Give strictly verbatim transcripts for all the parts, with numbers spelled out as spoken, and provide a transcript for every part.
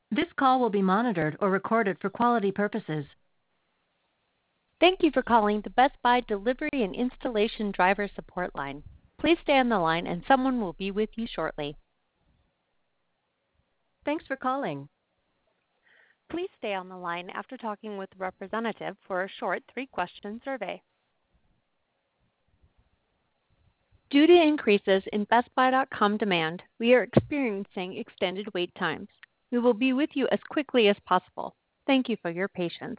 This call will be monitored or recorded for quality purposes. Thank you for calling the Best Buy Delivery and Installation Driver Support Line. Please stay on the line and someone will be with you shortly. Thanks for calling. Please stay on the line after talking with a representative for a short three-question survey. Due to increases in Best Buy dot com demand, we are experiencing extended wait times. We will be with you as quickly as possible. Thank you for your patience.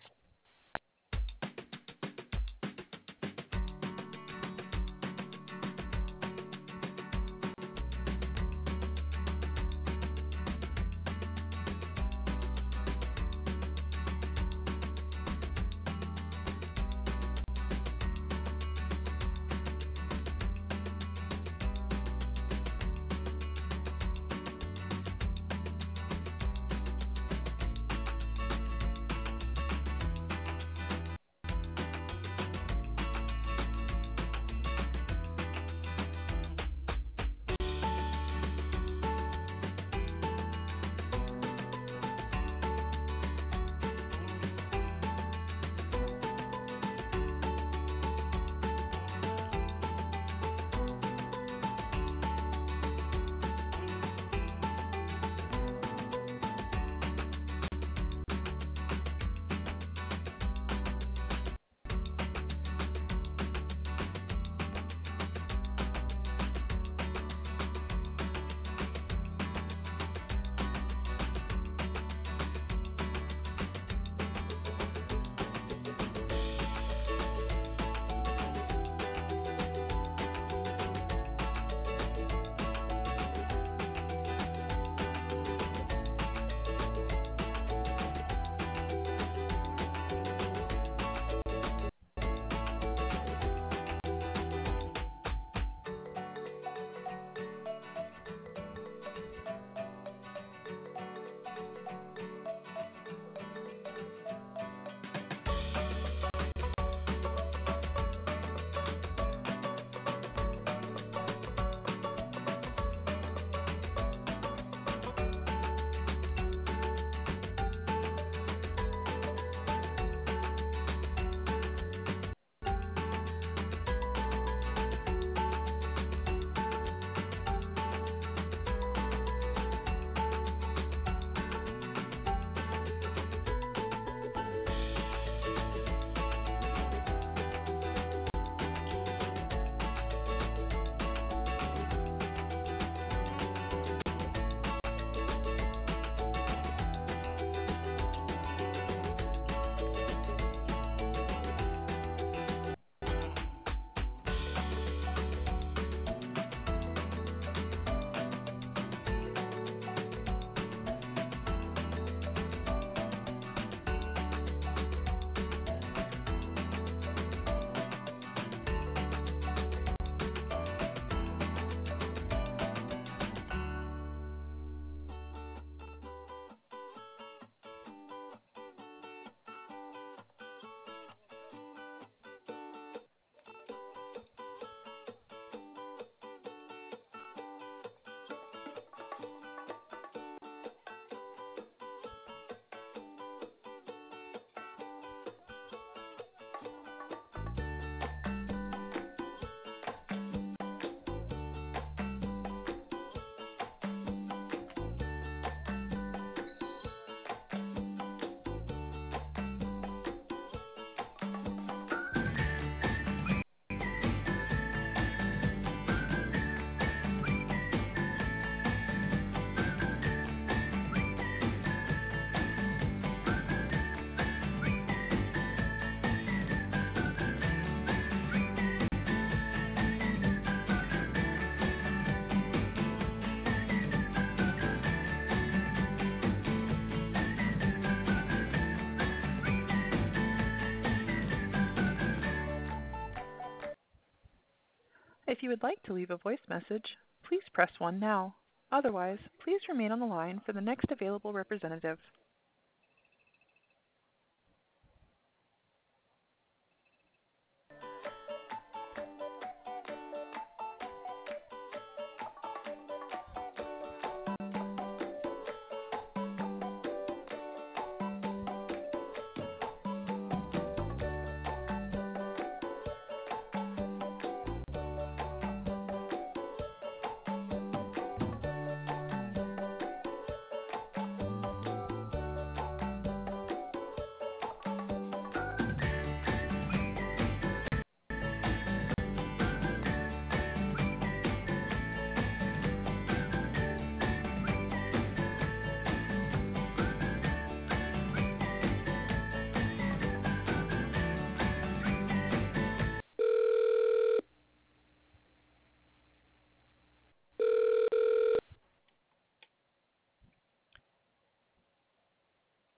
If you would like to leave a voice message, please press one now. Otherwise, please remain on the line for the next available representative.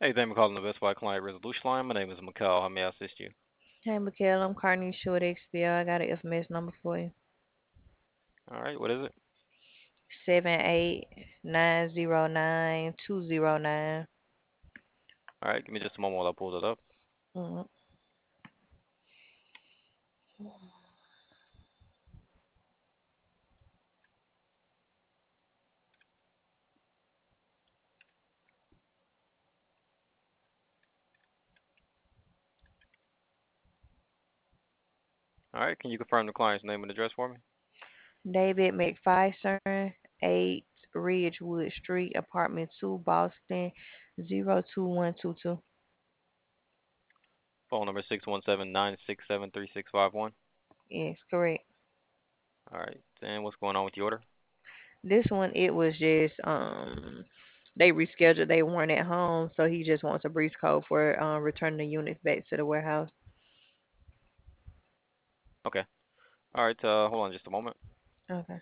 Hey, thank you for calling the Best Buy Client Resolution Line. My name is Mikhail. How may I assist you? Hey, Mikhail, I'm Carney Short X B L. I got an information number for you. All right, what is it? Seven eight nine zero nine two zero nine. All right, give me just a moment while I pull it up. Mm-hmm. All right, can you confirm the client's name and address for me? David McPherson, eight Ridgewood Street, apartment two, Boston, zero two one two two. Phone number six one seven nine six seven three six five one. Yes, correct. All right, and what's going on with the order? This one, it was just um, they rescheduled. They weren't at home, so he just wants a breeze code for uh, returning the units back to the warehouse. Okay. All right, uh, hold on just a moment. Okay.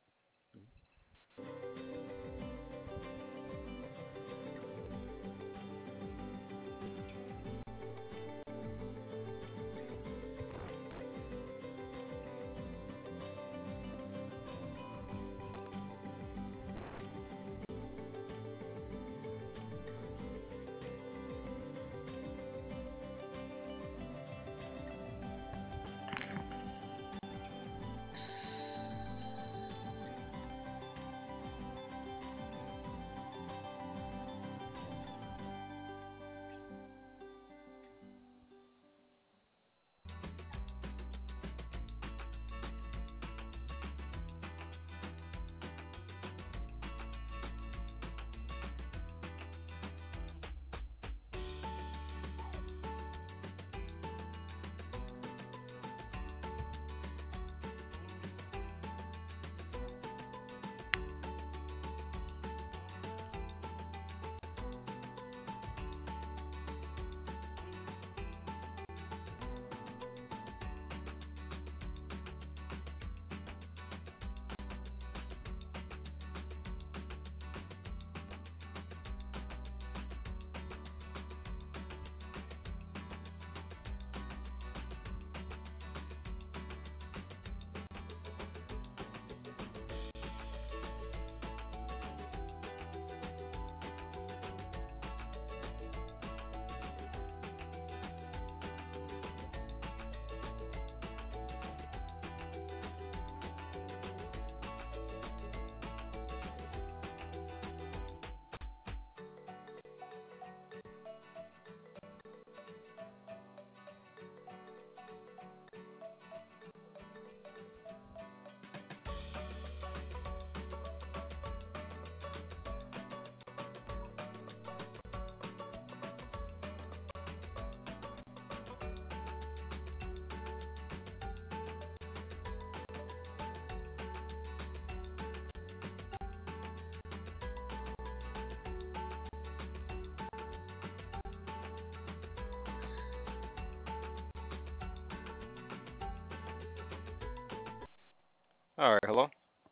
All right, hello.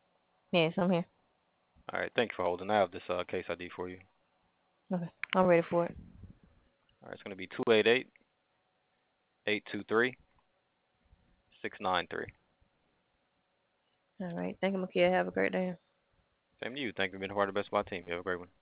Yes, I'm here. All right, thank you for holding. I have this uh, case I D for you. Okay, I'm ready for it. All right, it's going to be two eight eight eight two three six nine three. All right. Thank you, Mikhail. Have a great day. Same to you. Thank you for being a part of the Best Buy team. You have a great one.